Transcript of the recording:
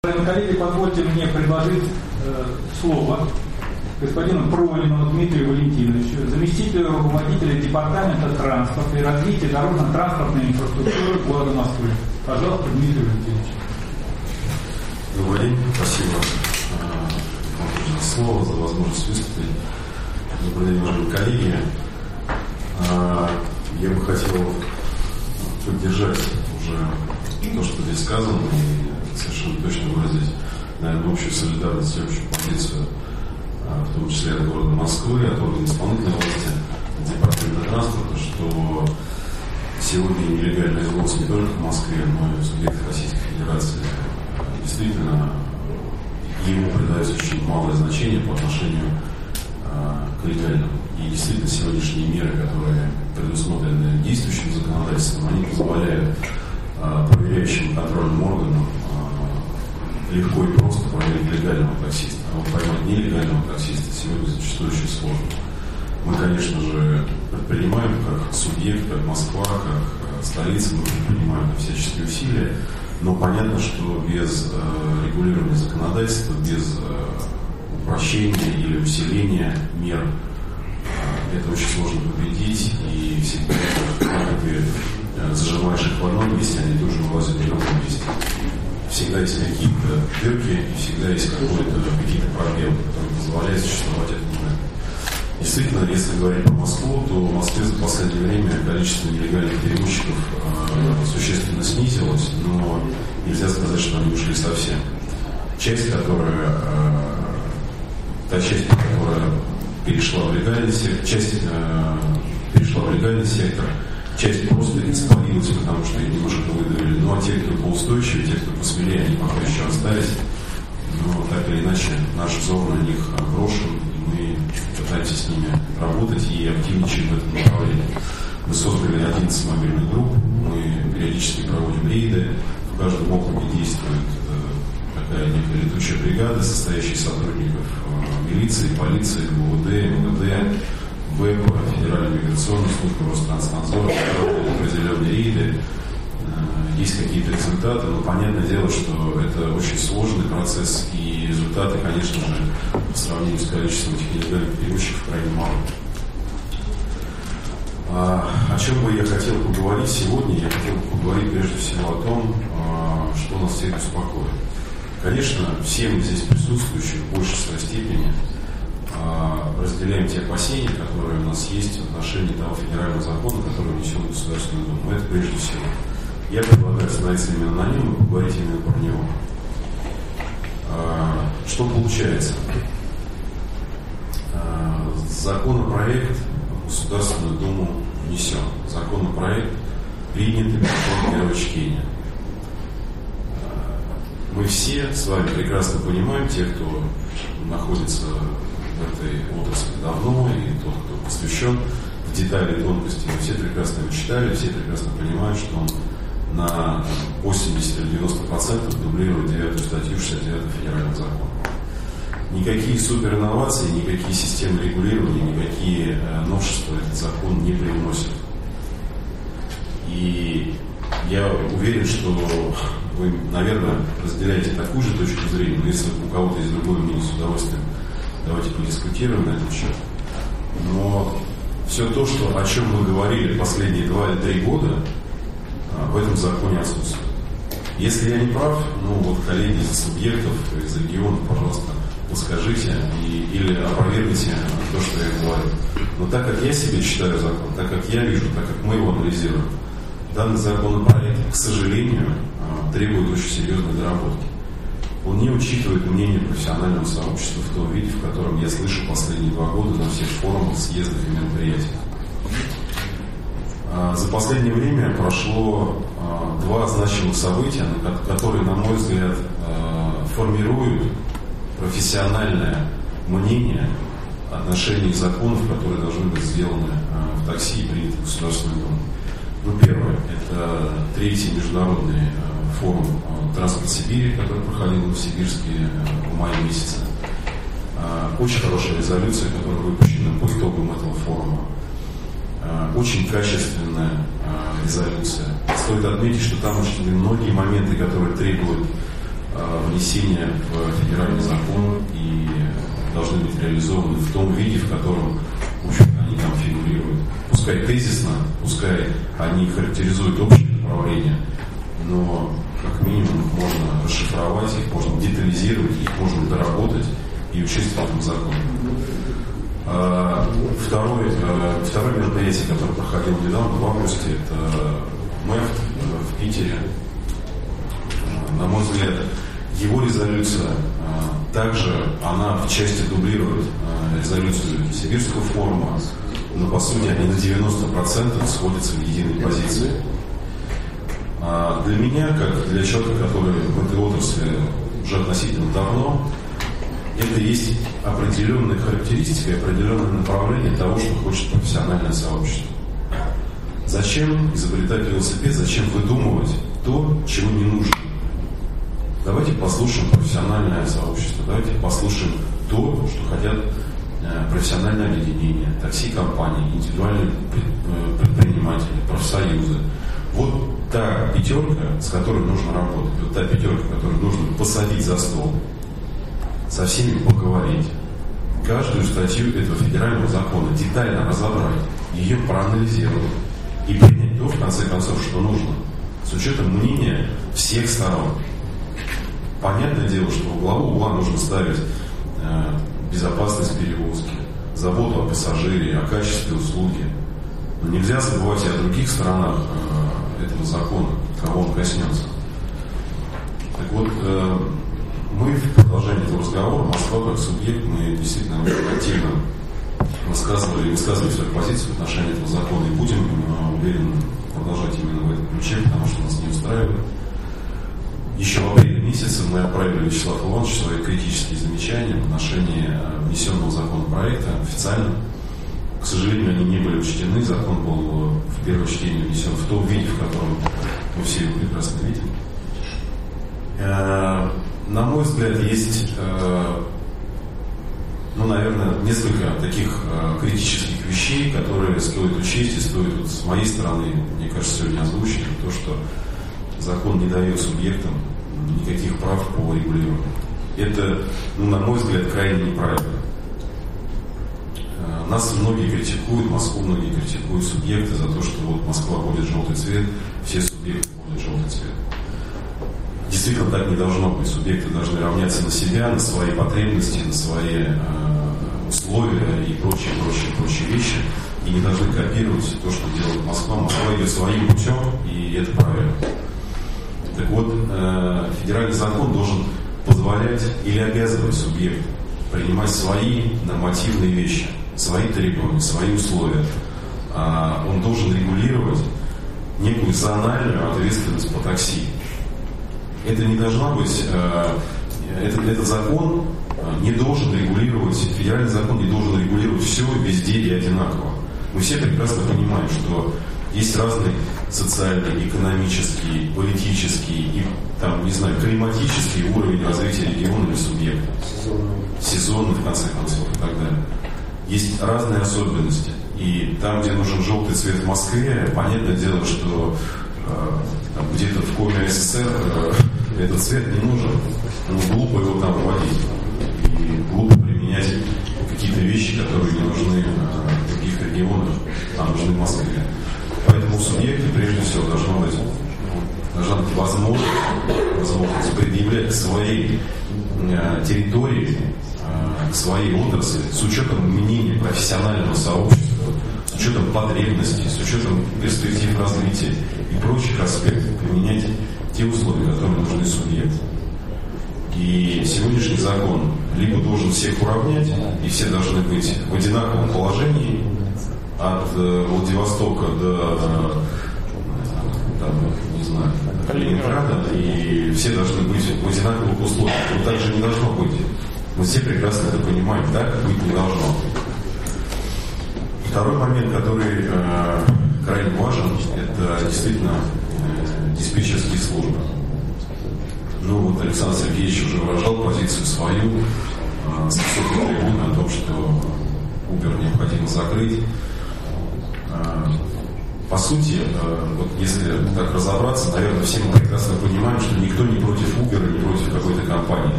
Коллеги, позвольте мне предложить слово господину Пролину Дмитрию Валентиновичу, заместителю руководителя Департамента транспорта и развития дорожно-транспортной инфраструктуры города Москвы. Пожалуйста, Дмитрий Валентинович. Добрый день, спасибо за слово, за возможность выступить. Добрый день, уважаемые коллеги. Я бы хотел поддержать уже то, что здесь сказано, и совершенно точно выразить, наверное, общую солидарность и общую позицию, в том числе от города Москвы, от органов исполнительной власти, от департамента транспорта, что сегодня нелегальный извоз не только в Москве, но и в субъектах Российской Федерации. Действительно, ему придается очень малое значение по отношению к легальному. И действительно, сегодняшние меры, которые предусмотрены действующим законодательством, они позволяют проверяющим контрольным органам легко и просто проверить легального таксиста. А вот поймать нелегального таксиста сегодня зачастую очень сложно. Мы, конечно же, предпринимаем как субъект, как Москва, как столица, мы предпринимаем всяческие усилия, но понятно, что без регулирования законодательства, без упрощения или усиления мер это очень сложно победить, и всегда, когда ты зажимаешь их в одном месте, они тоже вылазят в другом месте. Всегда есть какие-то дырки, и всегда есть какие-то проблемы, которые позволяют существовать этому рынку. Действительно, если говорить про Москву, то в Москве за последнее время количество нелегальных перевозчиков существенно снизилось, но нельзя сказать, что они ушли совсем. Та часть, которая перешла в легальный сектор, часть просто испарилась, потому что их немножко выдавили. Ну а те, кто поустойчивее, те, кто посмелее, они пока еще остались. Но так или иначе, наш взор на них брошен, и мы пытаемся с ними работать и активничаем в этом направлении. Мы создали 11 мобильных групп, мы периодически проводим рейды. В каждом округе действует такая некая летучая бригада, состоящая из сотрудников милиции, полиции, ГУВД, МВД, ВЭП, Федеральной миграционной службы, Ространснадзора, определенные рейды. Есть какие-то результаты, но понятное дело, что это очень сложный процесс, и результаты, конечно же, по сравнению с количеством этих нелегальных перевозчиков крайне мало. О чем бы я хотел поговорить сегодня? Я хотел бы поговорить прежде всего о том, что нас всех беспокоит. Конечно, все мы здесь присутствующие в большей своей степени разделяем те опасения, которые у нас есть в отношении того федерального закона, который внесен в Государственную Думу. Это прежде всего. Я предлагаю остановиться именно на нем и поговорить именно про него. Что получается? Законопроект в Государственную Думу внесен. Законопроект принят и прошел первое чтение. Мы все с вами прекрасно понимаем, те, кто находится в этой отрасли давно, и тот, кто посвящен в детали и тонкости, мы все прекрасно его читали, все прекрасно понимают, что он на 80 или 90% дублирует 9 статью 69 федерального закона. Никакие суперинновации, никакие системы регулирования, никакие новшества этот закон не привносит. И я уверен, что вы, наверное, разделяете такую же точку зрения, но если у кого-то есть другое мнение, с удовольствием давайте подискутируем на этот счет. Но все то, о чем мы говорили последние 2 или 3 года, в этом законе отсутствует. Если я не прав, коллеги из субъектов, из регионов, пожалуйста, подскажите или опровергните то, что я говорю. Но так как я себе читаю закон, так как я вижу, так как мы его анализируем, данный законопроект, к сожалению, требует очень серьезной доработки. Он не учитывает мнение профессионального сообщества в том виде, в котором я слышу последние 2 года на всех форумах, съездах и мероприятиях. За последнее время прошло 2 значимых события, которые, на мой взгляд, формируют профессиональное мнение отношений к законам, которые должны быть сделаны в такси и приняты в Государственную Думу. Первое – это 3-й международный форум «Транспорт Сибири», который проходил в Новосибирске в мае месяце. Очень хорошая резолюция, которая выпущена по итогам этого форума. Очень качественная резолюция. Стоит отметить, что там очень многие моменты, которые требуют внесения в федеральный закон и должны быть реализованы в том виде, в котором, в общем-то, они там фигурируют. Пускай тезисно, пускай они характеризуют общее направление, но как минимум их можно расшифровать, их можно детализировать, их можно доработать и учесть в этом законе. Второе мероприятие, которое проходило недавно, в августе, это МЭФТ в Питере. На мой взгляд, его резолюция также, она в части дублирует резолюцию Сибирского форума, но по сути они на 90% сходятся в единой позиции. Для меня, как для человека, который в этой отрасли уже относительно давно, это есть определенная характеристика, определенное направление того, что хочет профессиональное сообщество. Зачем изобретать велосипед, зачем выдумывать то, чего не нужно? Давайте послушаем профессиональное сообщество, давайте послушаем то, что хотят профессиональные объединения, такси-компании, индивидуальные предприниматели, профсоюзы. Вот та пятерка, с которой нужно работать, вот та пятерка, которую нужно посадить за стол, со всеми поговорить, каждую статью этого федерального закона детально разобрать, ее проанализировать и принять то, в конце концов, что нужно, с учетом мнения всех сторон. Понятное дело, что во главу угла нужно ставить безопасность перевозки, заботу о пассажире, о качестве услуги. Но нельзя забывать и о других сторонах этого закона, кого он коснется. Так вот, мы в продолжении этого разговора, Москва как субъект, мы действительно очень активно высказывали свою позицию в отношении этого закона и будем, уверен, продолжать именно в этом ключе, потому что нас не устраивает. Еще в апреле месяце мы отправили Вячеславу Ивановичу свои критические замечания в отношении внесенного законопроекта официально. К сожалению, они не были учтены, закон был в первое чтение внесен в том виде, в котором мы все его прекрасно видим. На мой взгляд, есть, наверное, несколько таких критических вещей, которые стоит учесть и стоит вот с моей стороны, мне кажется, сегодня озвучить, то, что закон не дает субъектам никаких прав по регулированию. Это, на мой взгляд, крайне неправильно. Нас многие критикуют, Москву многие критикуют субъекты за то, что вот Москва будет желтый цвет, все субъекты будут желтый цвет. Действительно, так не должно быть. Субъекты должны равняться на себя, на свои потребности, на свои условия и прочие вещи. И не должны копировать то, что делает Москва. Москва идет своим путем, и это правильно. Так вот, федеральный закон должен позволять или обязывать субъекта принимать свои нормативные вещи, свои требования, свои условия. Он должен регулировать некую зональную ответственность по такси. Это не должна быть, этот закон не должен регулировать, федеральный закон не должен регулировать все везде и одинаково. Мы все прекрасно понимаем, что есть разный социальный, экономический, политический и, климатический уровень развития региона или субъекта. Сезонный, в конце концов, и так далее. Есть разные особенности. И там, где нужен желтый цвет в Москве, понятное дело, что где-то в Коме СССР этот цвет не нужен. Глупо его там вводить. И глупо применять какие-то вещи, которые не нужны в других регионах, а нужны в Москве. Поэтому в субъекте прежде всего должна быть возможность предъявлять к своей территории, к своей отрасли с учетом мнения профессионального сообщества, с учетом потребностей, с учетом перспектив развития и прочих аспектов, применять те условия, которые нужны субъекту. И сегодняшний закон либо должен всех уравнять, и все должны быть в одинаковом положении, от Владивостока до Калининграда, и все должны быть в одинаковых условиях. Но так же не должно быть. Мы все прекрасно это понимаем, так быть не должно. Второй момент, который крайне важен, это действительно диспетчерские службы. Александр Сергеевич уже выражал позицию свою с высокой трибуны о том, что Uber необходимо закрыть. по сути, вот если так разобраться, наверное, все мы прекрасно понимаем, что никто не против Uber, не против какой-то компании.